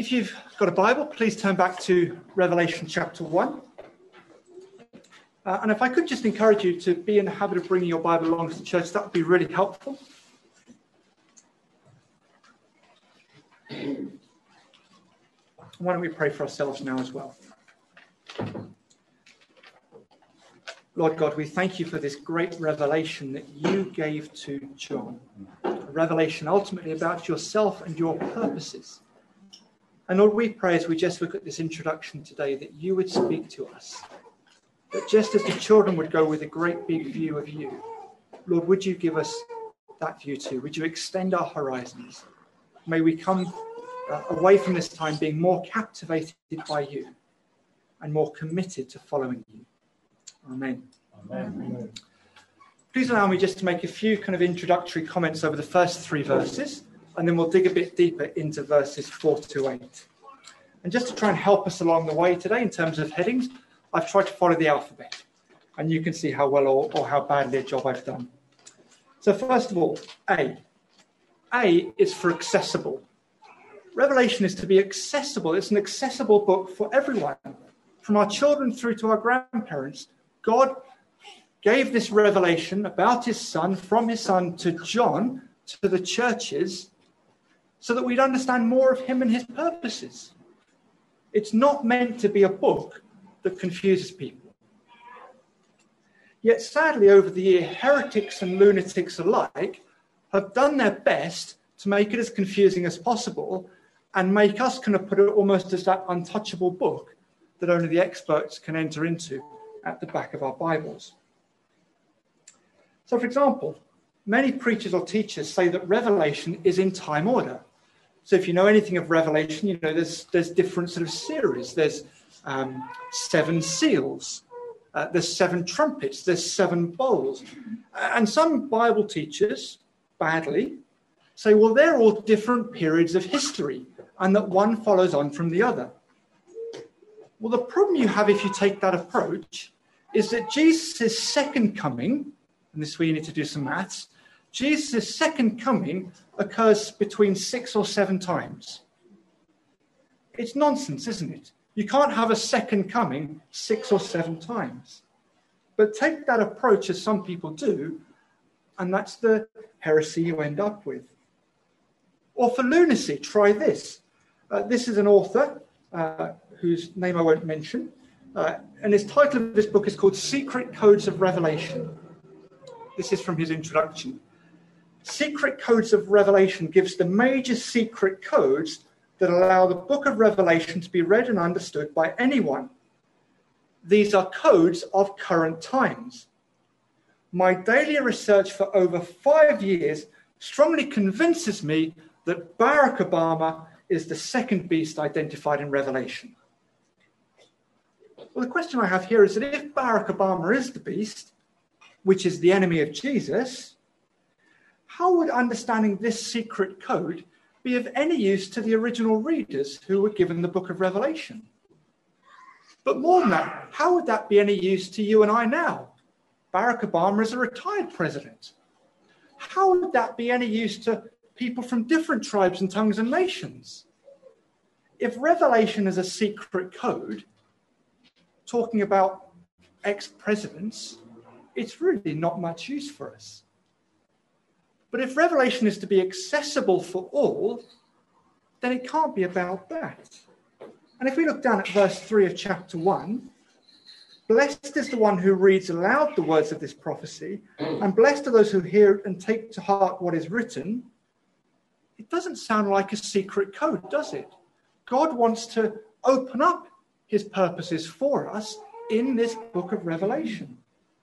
If you've got a Bible, please turn back to Revelation chapter 1. And if I could just encourage you to be in the habit of bringing your Bible along to the church, that would be really helpful. Why don't we pray for ourselves now as well? Lord God, we thank you for this great revelation that you gave to John. A revelation ultimately about yourself and your purposes. And Lord, we pray as we just look at this introduction today that you would speak to us. That just as the children would go with a great big view of you, Lord, would you give us that view too? Would you extend our horizons? May we come away from this time being more captivated by you and more committed to following you. Amen. Amen. Please allow me just to make a few kind of introductory comments over the first 3 verses, and then we'll dig a bit deeper into verses 4 to 8. And just to try and help us along the way today in terms of headings, I've tried to follow the alphabet, and you can see how well or how badly a job I've done. So first of all, A. A is for accessible. Revelation is to be accessible. It's an accessible book for everyone. From our children through to our grandparents, God gave this revelation about his son, from his son to John, to the churches, so that we'd understand more of him and his purposes. It's not meant to be a book that confuses people. Yet sadly, over the year, heretics and lunatics alike have done their best to make it as confusing as possible and make us kind of put it almost as that untouchable book that only the experts can enter into at the back of our Bibles. So, for example, many preachers or teachers say that Revelation is in time order. So if you know anything of Revelation, you know there's different sort of series. There's 7 seals, there's 7 trumpets, there's 7 bowls. And some Bible teachers, badly, say, well, they're all different periods of history and that one follows on from the other. Well, the problem you have if you take that approach is that Jesus' second coming, and this is where you need to do some maths, Jesus' second coming occurs between 6 or 7 times. It's nonsense, isn't it? You can't have a second coming 6 or 7 times. But take that approach as some people do, and that's the heresy you end up with. Or for lunacy, try this. This is an author whose name I won't mention, and his title of this book is called Secret Codes of Revelation. This is from his introduction. Secret Codes of Revelation gives the major secret codes that allow the book of Revelation to be read and understood by anyone. These are codes of current times. My daily research for over 5 years strongly convinces me that Barack Obama is the second beast identified in Revelation. Well, the question I have here is that if Barack Obama is the beast, which is the enemy of Jesus, how would understanding this secret code be of any use to the original readers who were given the book of Revelation? But more than that, how would that be any use to you and I now? Barack Obama is a retired president. How would that be any use to people from different tribes and tongues and nations? If Revelation is a secret code talking about ex-presidents, it's really not much use for us. But if Revelation is to be accessible for all, then it can't be about that. And if we look down at verse 3 of chapter 1, blessed is the one who reads aloud the words of this prophecy, and blessed are those who hear and take to heart what is written. It doesn't sound like a secret code, does it? God wants to open up his purposes for us in this book of Revelation.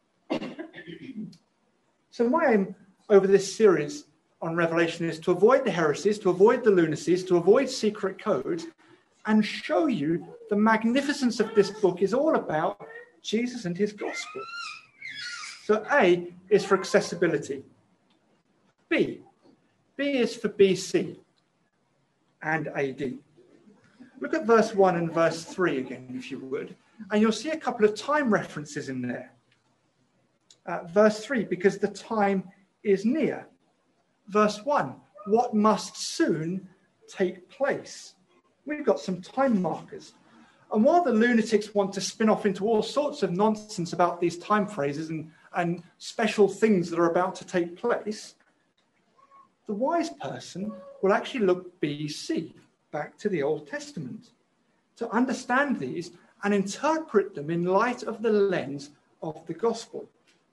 So my aim over this series on Revelation is to avoid the heresies, to avoid the lunacies, to avoid secret codes, and show you the magnificence of this book is all about Jesus and his gospel. So A is for accessibility. B is for BC and AD. Look at verse 1 and verse 3 again, if you would, and you'll see a couple of time references in there. Verse 3, because the time is near. Verse 1, what must soon take place. We've got some time markers. And while the lunatics want to spin off into all sorts of nonsense about these time phrases and special things that are about to take place, the wise person will actually look BC, back to the Old Testament, to understand these and interpret them in light of the lens of the gospel.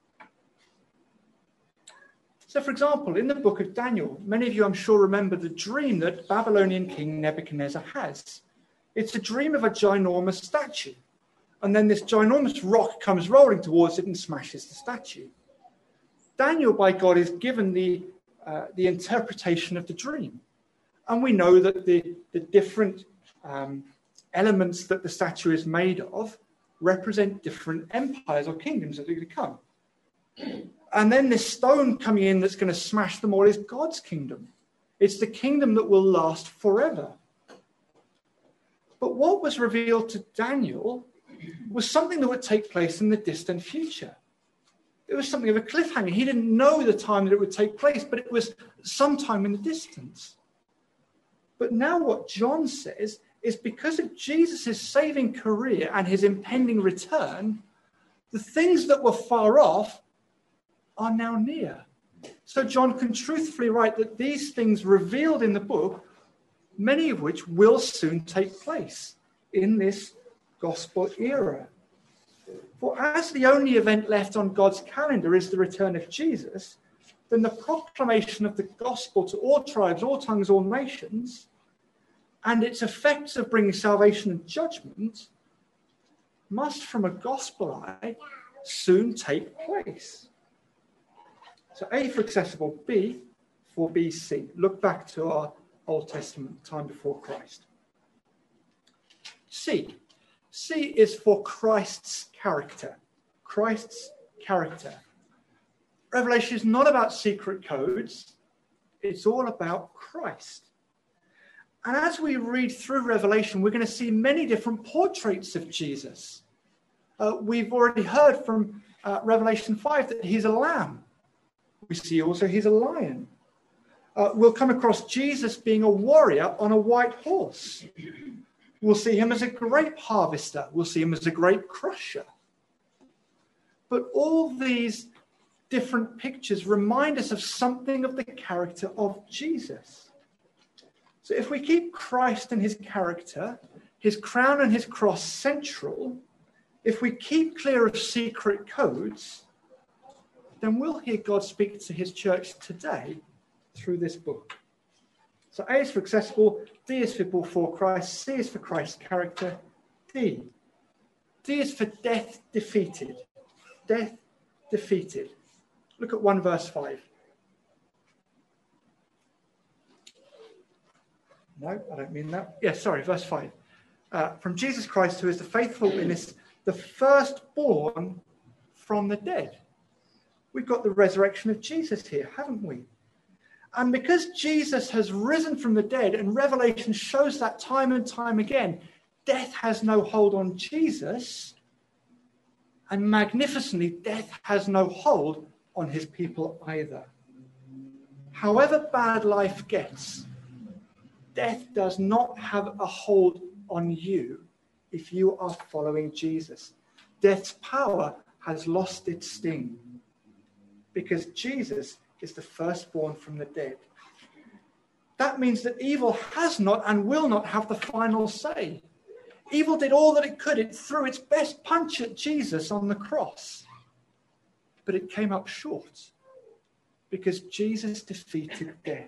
So, for example, in the book of Daniel, many of you, I'm sure, remember the dream that Babylonian king Nebuchadnezzar has. It's a dream of a ginormous statue. And then this ginormous rock comes rolling towards it and smashes the statue. Daniel, by God, is given the interpretation of the dream. And we know that the different elements that the statue is made of represent different empires or kingdoms that are going to come. And then this stone coming in that's going to smash them all is God's kingdom. It's the kingdom that will last forever. But what was revealed to Daniel was something that would take place in the distant future. It was something of a cliffhanger. He didn't know the time that it would take place, but it was sometime in the distance. But now what John says is because of Jesus' saving career and his impending return, the things that were far off are now near. So John can truthfully write that these things revealed in the book, many of which will soon take place in this gospel era. For as the only event left on God's calendar is the return of Jesus, then the proclamation of the gospel to all tribes, all tongues, all nations, and its effects of bringing salvation and judgment must, from a gospel eye, soon take place. So A for accessible, B for BC. Look back to our Old Testament, time before Christ. C is for Christ's character. Christ's character. Revelation is not about secret codes. It's all about Christ. And as we read through Revelation, we're going to see many different portraits of Jesus. We've already heard from Revelation 5 that he's a lamb. We see also he's a lion. We'll come across Jesus being a warrior on a white horse. We'll see him as a grape harvester. We'll see him as a grape crusher. But all these different pictures remind us of something of the character of Jesus. So if we keep Christ and his character, his crown and his cross central, if we keep clear of secret codes, then we'll hear God speak to his church today through this book. So A is for accessible, D is for Christ, C is for Christ's character, D is for death defeated. Death defeated. Look at 1 verse 5. No, I don't mean that. Yes, sorry, verse 5. From Jesus Christ, who is the faithful witness, the firstborn from the dead. We've got the resurrection of Jesus here, haven't we? And because Jesus has risen from the dead, and Revelation shows that time and time again, death has no hold on Jesus, and magnificently, death has no hold on his people either. However bad life gets, death does not have a hold on you if you are following Jesus. Death's power has lost its sting because Jesus is the firstborn from the dead. That means that evil has not and will not have the final say. Evil did all that it could. It threw its best punch at Jesus on the cross. But it came up short because Jesus defeated death.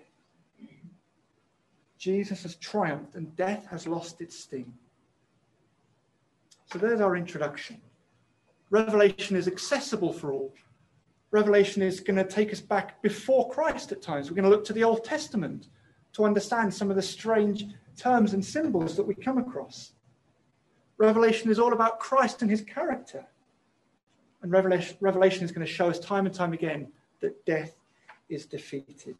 Jesus has triumphed and death has lost its sting. So there's our introduction. Revelation is accessible for all. Revelation is going to take us back before Christ at times. We're going to look to the Old Testament to understand some of the strange terms and symbols that we come across. Revelation is all about Christ and his character. And Revelation is going to show us time and time again that death is defeated.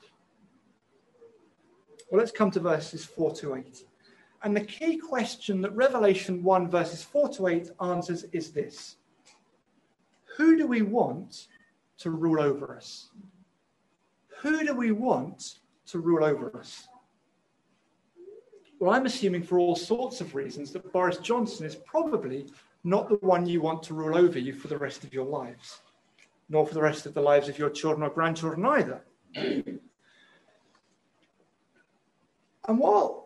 Well, let's come to verses 4 to 8. And the key question that Revelation 1 verses 4 to 8 answers is this. Who do we want to rule over us? Who do we want to rule over us? Well, I'm assuming for all sorts of reasons that Boris Johnson is probably not the one you want to rule over you for the rest of your lives, nor for the rest of the lives of your children or grandchildren either. And while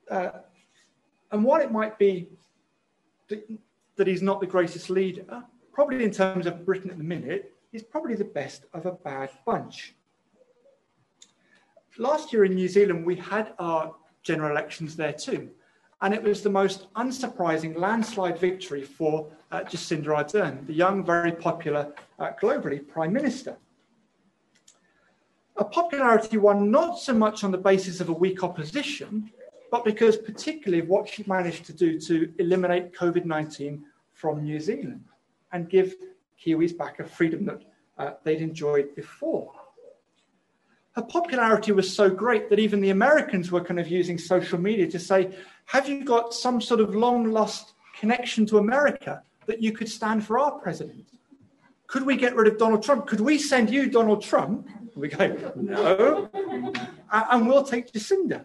it might be that he's not the greatest leader, probably in terms of Britain at the minute, he's probably the best of a bad bunch. Last year in New Zealand, we had our general elections there too, and it was the most unsurprising landslide victory for Jacinda Ardern, the young, very popular, globally, Prime Minister. A popularity won not so much on the basis of a weak opposition, but because particularly of what she managed to do to eliminate COVID-19 from New Zealand and give Kiwis back a freedom that they'd enjoyed before. Her popularity was so great that even the Americans were kind of using social media to say, have you got some sort of long-lost connection to America that you could stand for our president? Could we get rid of Donald Trump? Could we send you Donald Trump? And we go, no, and we'll take Jacinda.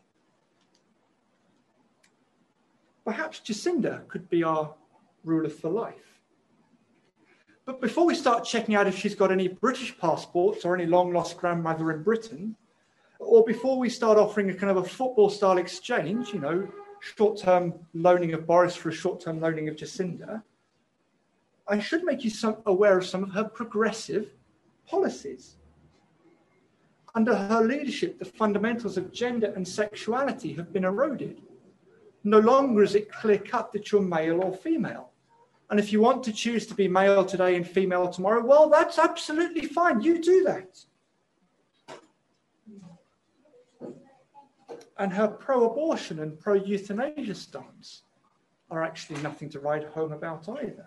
Perhaps Jacinda could be our ruler for life. But before we start checking out if she's got any British passports or any long-lost grandmother in Britain, or before we start offering a kind of a football-style exchange, short-term loaning of Boris for a short-term loaning of Jacinda, I should make you aware of some of her progressive policies. Under her leadership, the fundamentals of gender and sexuality have been eroded. No longer is it clear-cut that you're male or female. And if you want to choose to be male today and female tomorrow, well, that's absolutely fine. You do that. And her pro-abortion and pro-euthanasia stance are actually nothing to write home about either.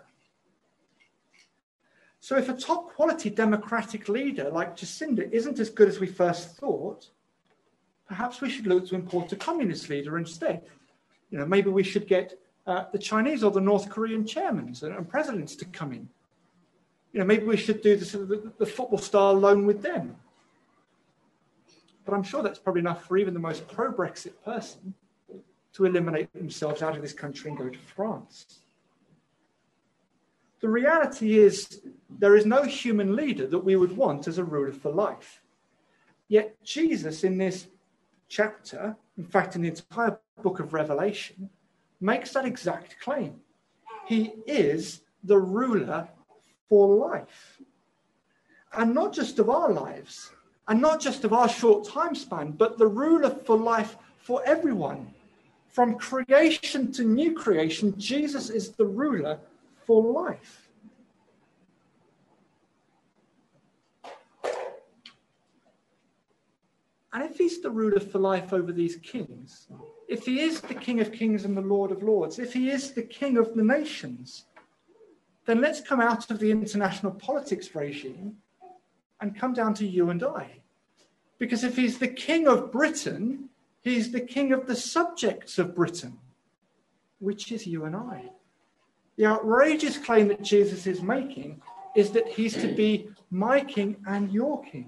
So if a top-quality democratic leader like Jacinda isn't as good as we first thought, perhaps we should look to import a communist leader instead. Maybe we should get the Chinese or the North Korean chairmen and presidents to come in. Maybe we should do the football-style loan with them. But I'm sure that's probably enough for even the most pro-Brexit person to eliminate themselves out of this country and go to France. The reality is there is no human leader that we would want as a ruler for life. Yet Jesus in this chapter, in fact in the entire book of Revelation, makes that exact claim. He is the ruler for life. And not just of our lives, and not just of our short time span, but the ruler for life for everyone. From creation to new creation, Jesus is the ruler for life. And if he's the ruler for life over these kings, if he is the King of Kings and the Lord of Lords, if he is the King of the nations, then let's come out of the international politics regime and come down to you and I. Because if he's the King of Britain, he's the King of the subjects of Britain, which is you and I. The outrageous claim that Jesus is making is that he's to be my king and your king.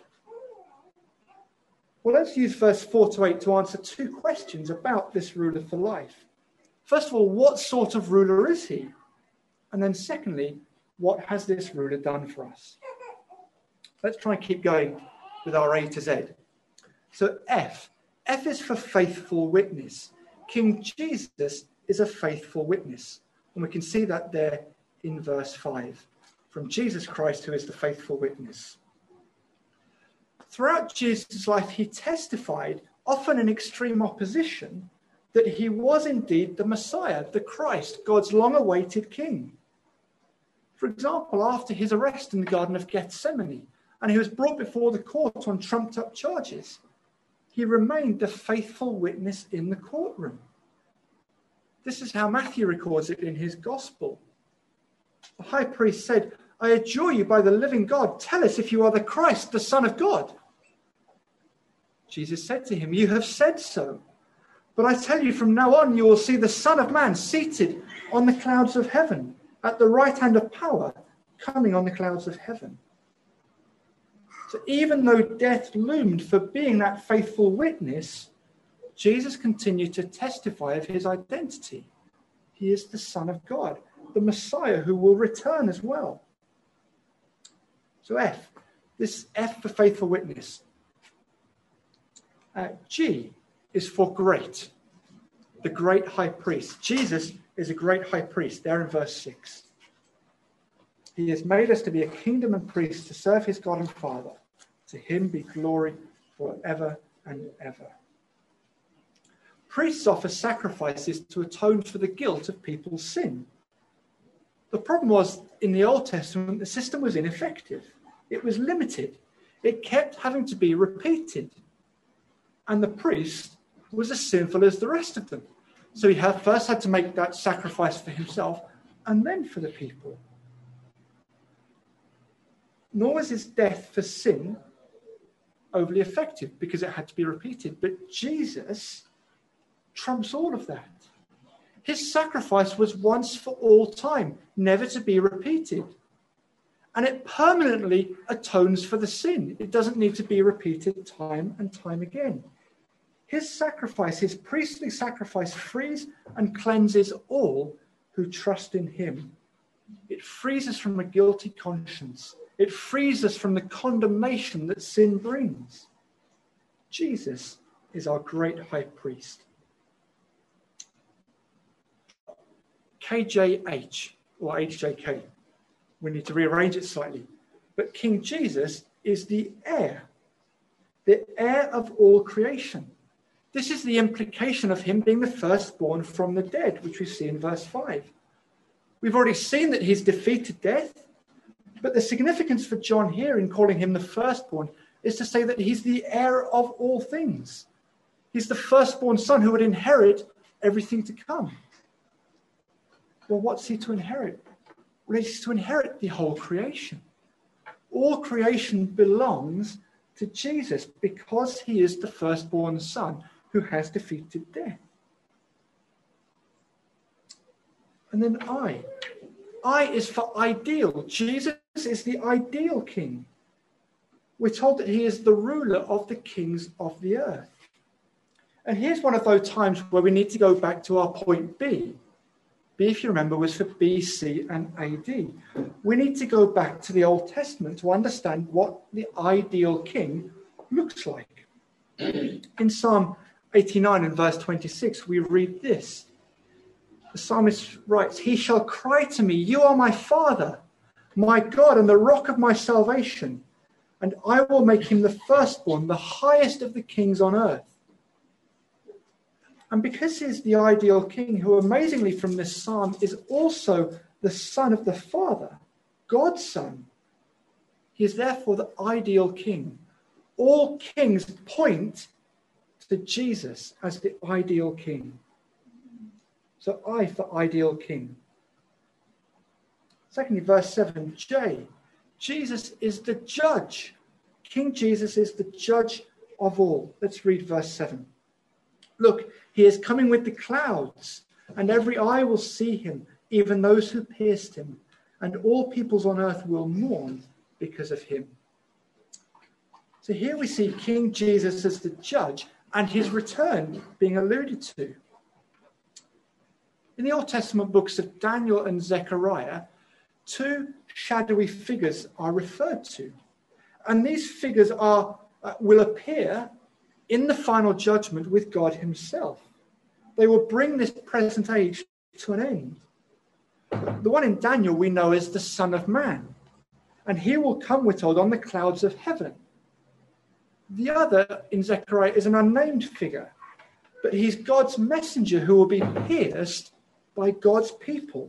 Well, let's use verse 4-8 to answer two questions about this ruler for life. First of all, what sort of ruler is he? And then secondly, what has this ruler done for us? Let's try and keep going with our A to Z. So F is for faithful witness. King Jesus is a faithful witness. And we can see that there in verse 5, from Jesus Christ, who is the faithful witness. Throughout Jesus' life, he testified, often in extreme opposition, that he was indeed the Messiah, the Christ, God's long-awaited king. For example, after his arrest in the Garden of Gethsemane, and he was brought before the court on trumped-up charges, he remained a faithful witness in the courtroom. This is how Matthew records it in his gospel. The high priest said, "I adjure you by the living God, tell us if you are the Christ, the Son of God." Jesus said to him, "You have said so. But I tell you, from now on you will see the Son of Man seated on the clouds of heaven, at the right hand of power, coming on the clouds of heaven." So even though death loomed for being that faithful witness, Jesus continued to testify of his identity. He is the Son of God, the Messiah who will return as well. So this F for faithful witness. G is for great, the great high priest. Jesus is a great high priest, there in verse 6. He has made us to be a kingdom and priests to serve his God and Father. To him be glory forever and ever. Priests offer sacrifices to atone for the guilt of people's sin. The problem was, in the Old Testament, the system was ineffective. It was limited. It kept having to be repeated. And the priest was as sinful as the rest of them. So he first had to make that sacrifice for himself and then for the people. Nor was his death for sin overly effective because it had to be repeated. But Jesus trumps all of that. His sacrifice was once for all time, never to be repeated. And it permanently atones for the sin. It doesn't need to be repeated time and time again. His sacrifice, his priestly sacrifice, frees and cleanses all who trust in him. It frees us from a guilty conscience. It frees us from the condemnation that sin brings. Jesus is our great high priest. KJH, or HJK. We need to rearrange it slightly. But King Jesus is the heir of all creation. This is the implication of him being the firstborn from the dead, which we see in verse 5. We've already seen that he's defeated death, but the significance for John here in calling him the firstborn is to say that he's the heir of all things. He's the firstborn son who would inherit everything to come. Well, what's he to inherit? Well, he's to inherit the whole creation. All creation belongs to Jesus because he is the firstborn son who has defeated death. And then I. I is for ideal. Jesus is the ideal king. We're told that he is the ruler of the kings of the earth. And here's one of those times where we need to go back to our point B. B, if you remember, was for BC and AD. We need to go back to the Old Testament to understand what the ideal king looks like. In Psalm 89 and verse 26, we read this. The psalmist writes, "He shall cry to me, 'You are my Father, my God, and the rock of my salvation, and I will make him the firstborn, the highest of the kings on earth.'" And because he's the ideal king, who amazingly from this psalm is also the son of the Father, God's son, he is therefore the ideal king. All kings point to Jesus as the ideal king. So I for ideal king. Secondly, verse 7, J. Jesus is the judge. King Jesus is the judge of all. Let's read verse 7. "Look, he is coming with the clouds, and every eye will see him, even those who pierced him, and all peoples on earth will mourn because of him." So here we see King Jesus as the judge and his return being alluded to. In the Old Testament books of Daniel and Zechariah, two shadowy figures are referred to. And these figures will appear in the final judgment with God himself. They will bring this present age to an end. The one in Daniel we know as the Son of Man, and he will come, we're told, on the clouds of heaven. The other in Zechariah is an unnamed figure, but he's God's messenger who will be pierced by God's people.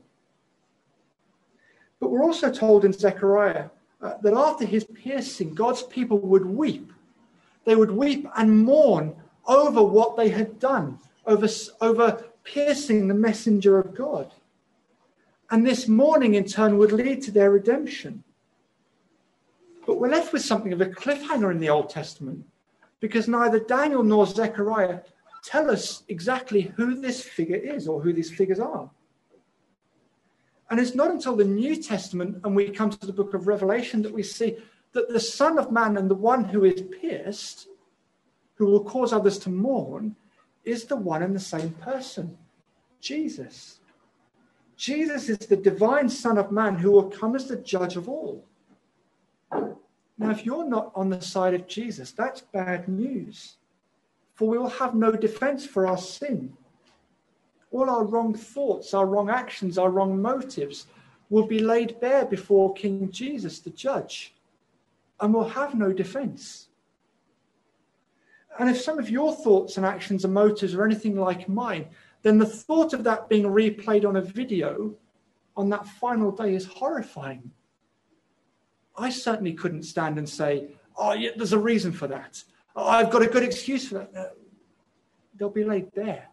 But we're also told in Zechariah that after his piercing, God's people would weep. They would weep and mourn over what they had done, over piercing the messenger of God. And this mourning in turn would lead to their redemption. But we're left with something of a cliffhanger in the Old Testament, because neither Daniel nor Zechariah tell us exactly who this figure is or who these figures are. And it's not until the New Testament and we come to the book of Revelation that we see that the Son of Man and the one who is pierced, who will cause others to mourn, is the one and the same person, Jesus. Jesus is the divine Son of Man who will come as the judge of all. Now, if you're not on the side of Jesus, that's bad news, for we will have no defense for our sin. All our wrong thoughts, our wrong actions, our wrong motives will be laid bare before King Jesus, the judge, and we'll have no defense. And if some of your thoughts and actions and motives are anything like mine, then the thought of that being replayed on a video on that final day is horrifying. I certainly couldn't stand and say, oh, yeah, there's a reason for that. Oh, I've got a good excuse for that. No, they'll be laid bare.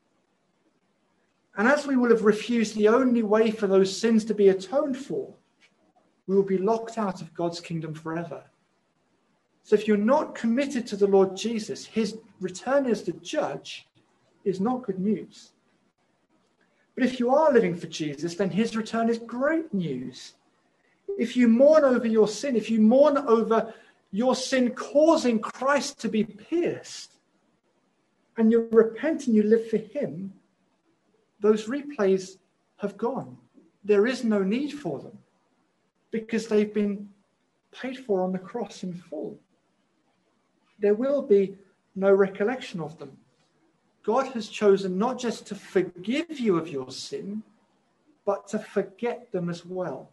And as we will have refused the only way for those sins to be atoned for, we will be locked out of God's kingdom forever. So if you're not committed to the Lord Jesus, his return as the judge is not good news. But if you are living for Jesus, then his return is great news. If you mourn over your sin, if you mourn over your sin causing Christ to be pierced, and you repent and you live for him, those replays have gone. There is no need for them because they've been paid for on the cross in full. There will be no recollection of them. God has chosen not just to forgive you of your sin, but to forget them as well.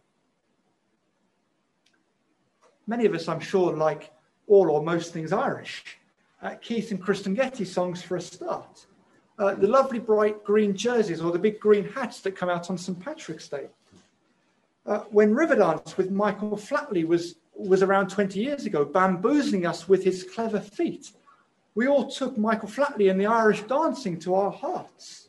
Many of us, I'm sure, like all or most things Irish. Keith and Kristen Getty songs for a start. The lovely bright green jerseys or the big green hats that come out on St. Patrick's Day. When Riverdance with Michael Flatley was around 20 years ago, bamboozling us with his clever feet, we all took Michael Flatley and the Irish dancing to our hearts.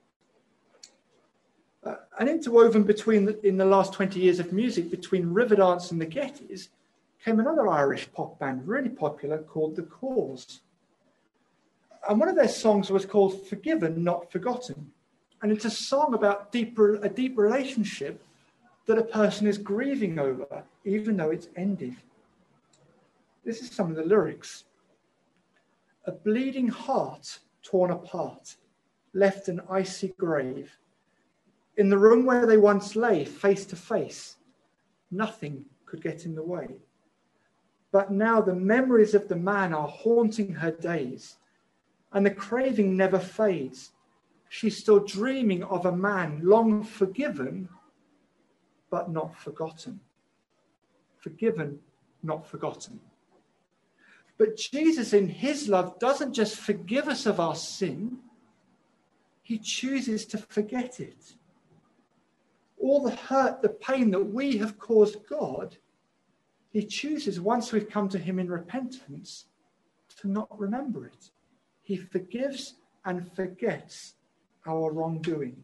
And interwoven in the last 20 years of music between Riverdance and the Gettys came another Irish pop band, really popular, called The Cause. And one of their songs was called Forgiven, Not Forgotten. And it's a song about a deep relationship that a person is grieving over, even though it's ended. This is some of the lyrics. A bleeding heart torn apart, left an icy grave. In the room where they once lay, face to face, nothing could get in the way. But now the memories of the man are haunting her days, and the craving never fades. She's still dreaming of a man long forgiven, but not forgotten. Forgiven, not forgotten. But Jesus in his love doesn't just forgive us of our sin, he chooses to forget it. All the hurt, the pain that we have caused God, he chooses, once we've come to him in repentance, to not remember it. He forgives and forgets our wrongdoing.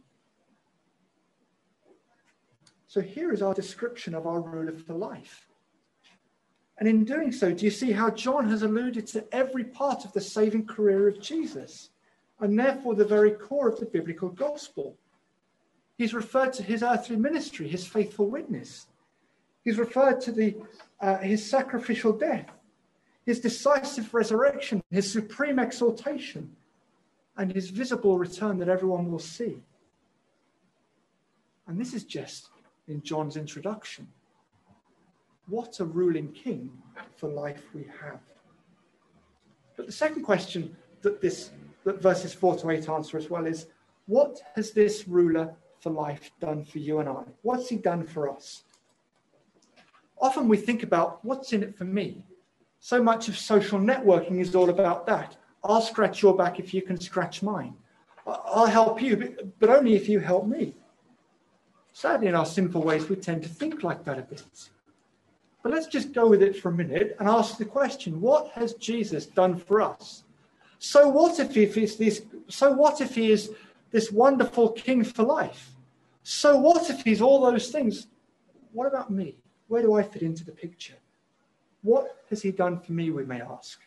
So here is our description of our ruler for life. And in doing so, do you see how John has alluded to every part of the saving career of Jesus, and therefore the very core of the biblical gospel? He's referred to his earthly ministry, his faithful witness. He's referred to his sacrificial death, his decisive resurrection, his supreme exaltation, and his visible return that everyone will see. And this is just in John's introduction. What a ruling king for life we have. But the second question that verses 4 to 8 answer as well is, what has this ruler for life done for you and I? What's he done for us? Often we think about what's in it for me. So much of social networking is all about that. I'll scratch your back if you can scratch mine. I'll help you, but only if you help me. Sadly, in our sinful ways, we tend to think like that a bit. But let's just go with it for a minute and ask the question, what has Jesus done for us? So what if he is this wonderful king for life? So what if he's all those things? What about me? Where do I fit into the picture? What has he done for me, we may ask?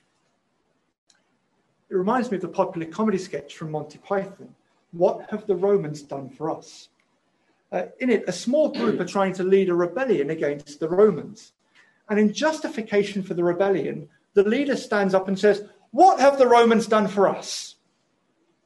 It reminds me of the popular comedy sketch from Monty Python. What have the Romans done for us? In it, a small group are trying to lead a rebellion against the Romans. And in justification for the rebellion, the leader stands up and says, what have the Romans done for us?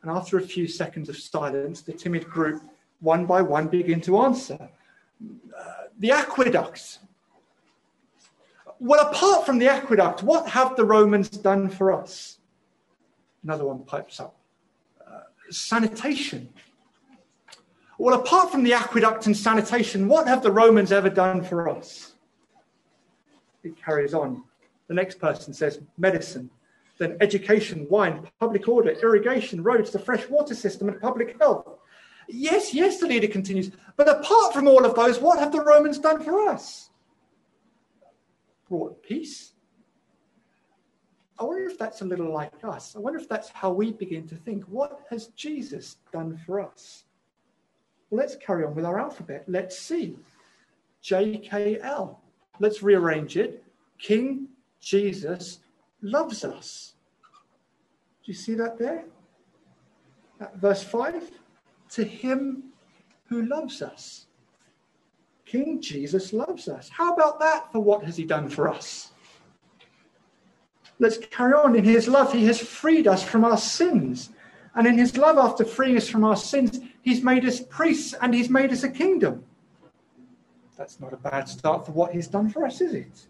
And after a few seconds of silence, the timid group, one by one, begin to answer. The aqueduct. Well, apart from the aqueduct, what have the Romans done for us? Another one pipes up. Sanitation. Well, apart from the aqueduct and sanitation, what have the Romans ever done for us? It carries on. The next person says medicine, then education, wine, public order, irrigation, roads, the fresh water system, and public health. Yes, the leader continues. But apart from all of those, what have the Romans done for us? Brought peace. I wonder if that's a little like us. I wonder if that's how we begin to think. What has Jesus done for us? Well, let's carry on with our alphabet. Let's see. JKL. Let's rearrange it. King Jesus loves us. Do you see that there? Verse 5. To him who loves us. King Jesus loves us. How about that for what has he done for us? Let's carry on. In his love, he has freed us from our sins. And in his love, after freeing us from our sins, he's made us priests and he's made us a kingdom. That's not a bad start for what he's done for us, is it?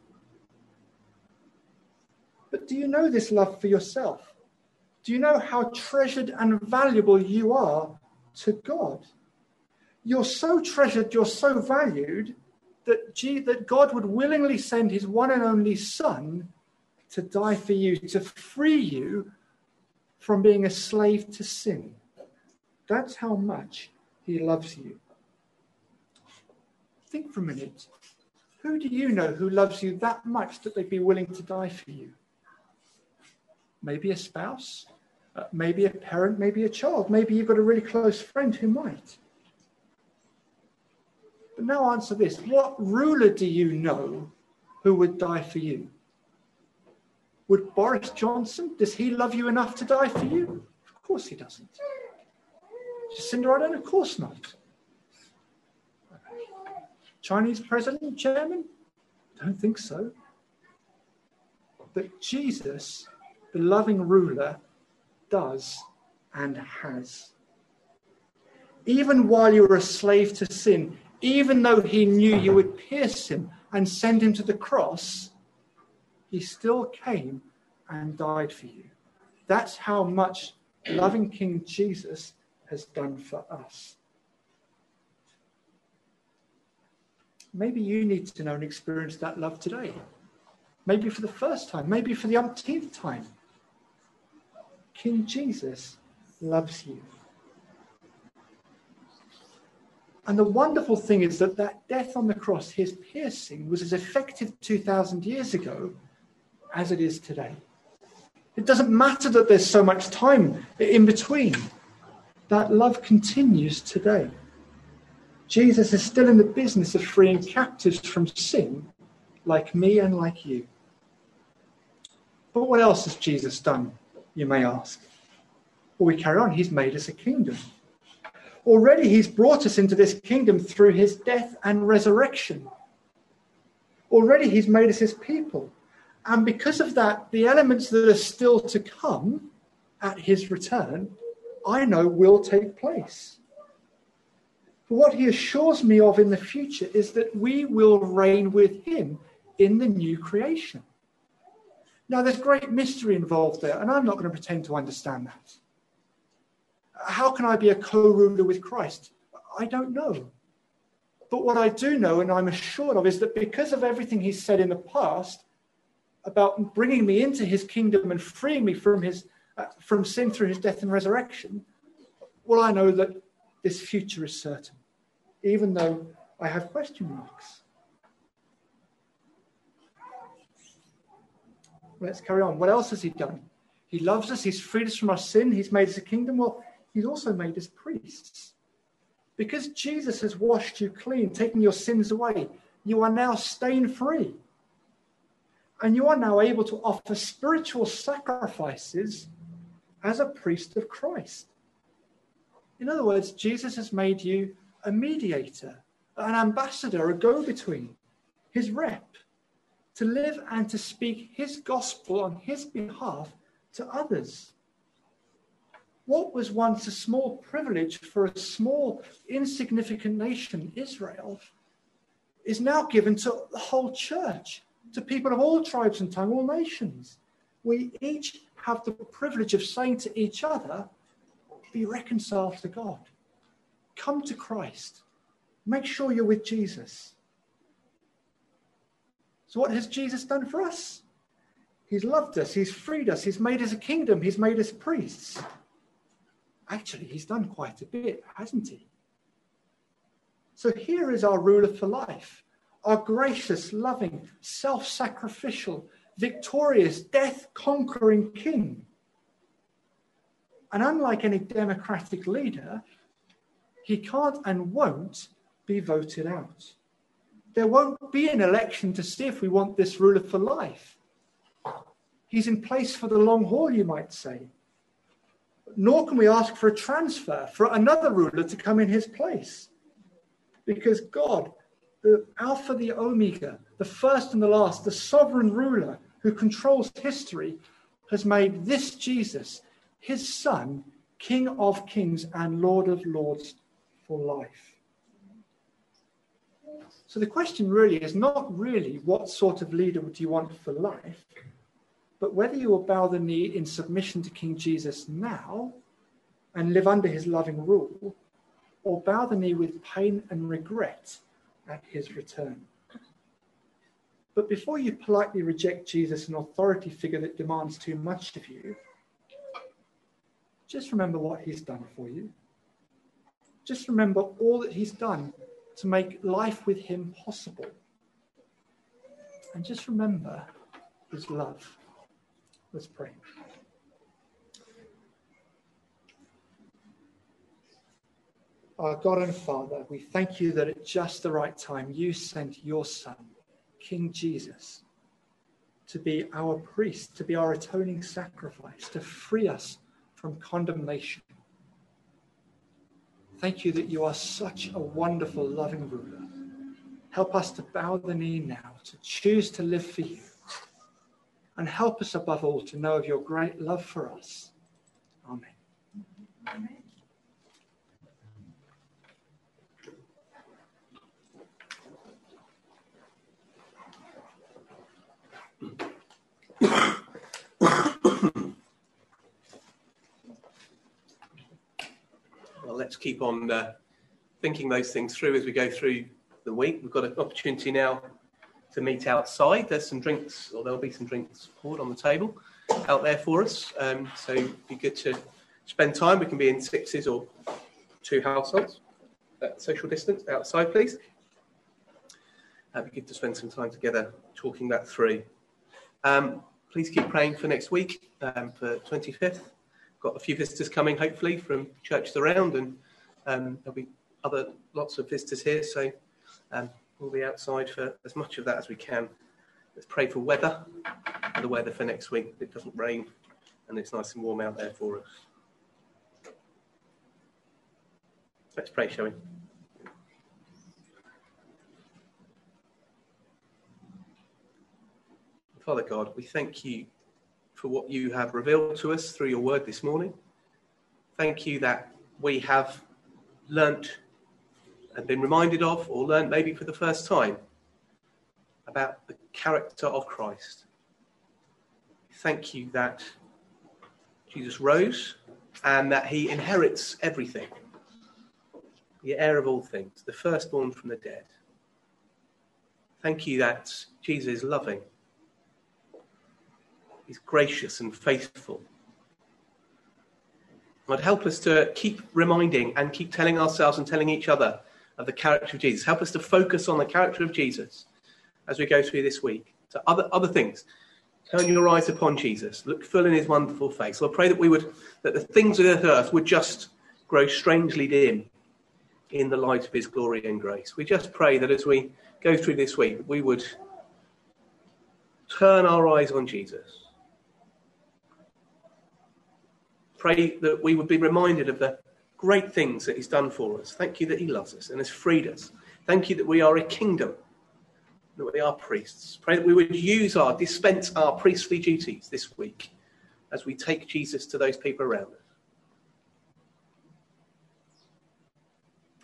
But do you know this love for yourself? Do you know how treasured and valuable you are to God? You're so treasured, you're so valued that God would willingly send his one and only Son to die for you, to free you from being a slave to sin. That's how much he loves you. Think for a minute. Who do you know who loves you that much that they'd be willing to die for you? Maybe a spouse, maybe a parent, maybe a child. Maybe you've got a really close friend who might. But now answer this. What ruler do you know who would die for you? Would Boris Johnson, does he love you enough to die for you? Of course he doesn't. Jacinda Ardern, of course not. Chinese president, chairman? Don't think so. But Jesus, the loving ruler, does and has. Even while you were a slave to sin, even though he knew you would pierce him and send him to the cross, he still came and died for you. That's how much loving King Jesus has done for us. Maybe you need to know and experience that love today. Maybe for the first time, maybe for the umpteenth time. King Jesus loves you. And the wonderful thing is that death on the cross, his piercing, was as effective 2,000 years ago as it is today. It doesn't matter that there's so much time in between. That love continues today. Jesus is still in the business of freeing captives from sin, like me and like you. But what else has Jesus done, you may ask? Well, we carry on. He's made us a kingdom. Already he's brought us into this kingdom through his death and resurrection. Already he's made us his people. And because of that, the elements that are still to come at his return, I know will take place. But what he assures me of in the future is that we will reign with him in the new creation. Now, there's great mystery involved there, and I'm not going to pretend to understand that. How can I be a co-ruler with Christ? I don't know. But what I do know, and I'm assured of, is that because of everything he's said in the past about bringing me into his kingdom and freeing me from sin through his death and resurrection, well, I know that this future is certain, even though I have question marks. Let's carry on. What else has he done? He loves us. He's freed us from our sin. He's made us a kingdom. Well, he's also made us priests. Because Jesus has washed you clean, taken your sins away, you are now stain-free. And you are now able to offer spiritual sacrifices as a priest of Christ. In other words, Jesus has made you a mediator, an ambassador, a go-between, his rep, to live and to speak his gospel on his behalf to others. what was once a small privilege for a small, insignificant nation, Israel, is now given to the whole church, to people of all tribes and tongues, all nations. We each have the privilege of saying to each other, be reconciled to God. Come to Christ. Make sure you're with Jesus. So what has Jesus done for us? He's loved us. He's freed us. He's made us a kingdom. He's made us priests. Actually, he's done quite a bit, hasn't he? So here is our ruler for life, our gracious, loving, self-sacrificial, victorious, death-conquering king. And unlike any democratic leader, he can't and won't be voted out. There won't be an election to see if we want this ruler for life. He's in place for the long haul, you might say. Nor can we ask for a transfer, for another ruler to come in his place. Because God, the Alpha, the Omega, the first and the last, the sovereign ruler who controls history, has made this Jesus, his son, King of kings and Lord of lords for life. So the question really is not really what sort of leader do you want for life, but whether you will bow the knee in submission to King Jesus now and live under his loving rule, or bow the knee with pain and regret at his return. But before you politely reject Jesus, an authority figure that demands too much of you, just remember what he's done for you. Just remember all that he's done to make life with him possible. And just remember his love. Let's pray. Our God and Father, we thank you that at just the right time you sent your Son, King Jesus, to be our priest, to be our atoning sacrifice, to free us from condemnation. Thank you that you are such a wonderful, loving ruler. Help us to bow the knee now, to choose to live for you. And help us above all to know of your great love for us. Amen. Amen. Well, let's keep on thinking those things through as we go through the week. We've got an opportunity now to meet outside. There's some drinks, or there'll be some drinks poured on the table out there for us. So it'd be good to spend time. We can be in sixes or two households. Social distance outside, please. It'd be good to spend some time together talking that through. Please keep praying for next week, for 25th. Got a few visitors coming, hopefully, from churches around, and there'll be lots of visitors here, so we'll be outside for as much of that as we can. Let's pray for the weather for next week. It doesn't rain, and it's nice and warm out there for us. Let's pray, shall we? Father God, we thank you for what you have revealed to us through your word this morning. Thank you that we have learnt and been reminded of, or learnt maybe for the first time, about the character of Christ. Thank you that Jesus rose and that he inherits everything, the heir of all things, the firstborn from the dead. Thank you that Jesus is loving. He's gracious and faithful. Lord, help us to keep reminding and keep telling ourselves and telling each other of the character of Jesus. Help us to focus on the character of Jesus as we go through this week. So other things. Turn your eyes upon Jesus. Look full in his wonderful face. Lord, pray that that the things of this earth would just grow strangely dim in the light of his glory and grace. We just pray that as we go through this week, we would turn our eyes on Jesus. Pray that we would be reminded of the great things that he's done for us. Thank you that he loves us and has freed us. Thank you that we are a kingdom, that we are priests. Pray that we would dispense our priestly duties this week as we take Jesus to those people around us.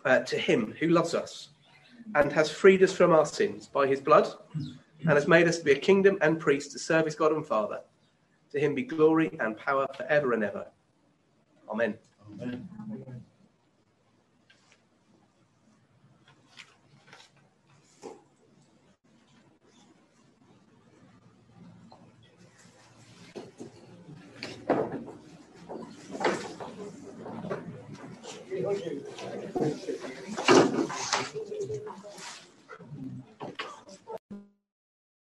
to him who loves us and has freed us from our sins by his blood and has made us to be a kingdom and priests to serve his God and Father. To him be glory and power forever and ever. Amen. Amen. Okay.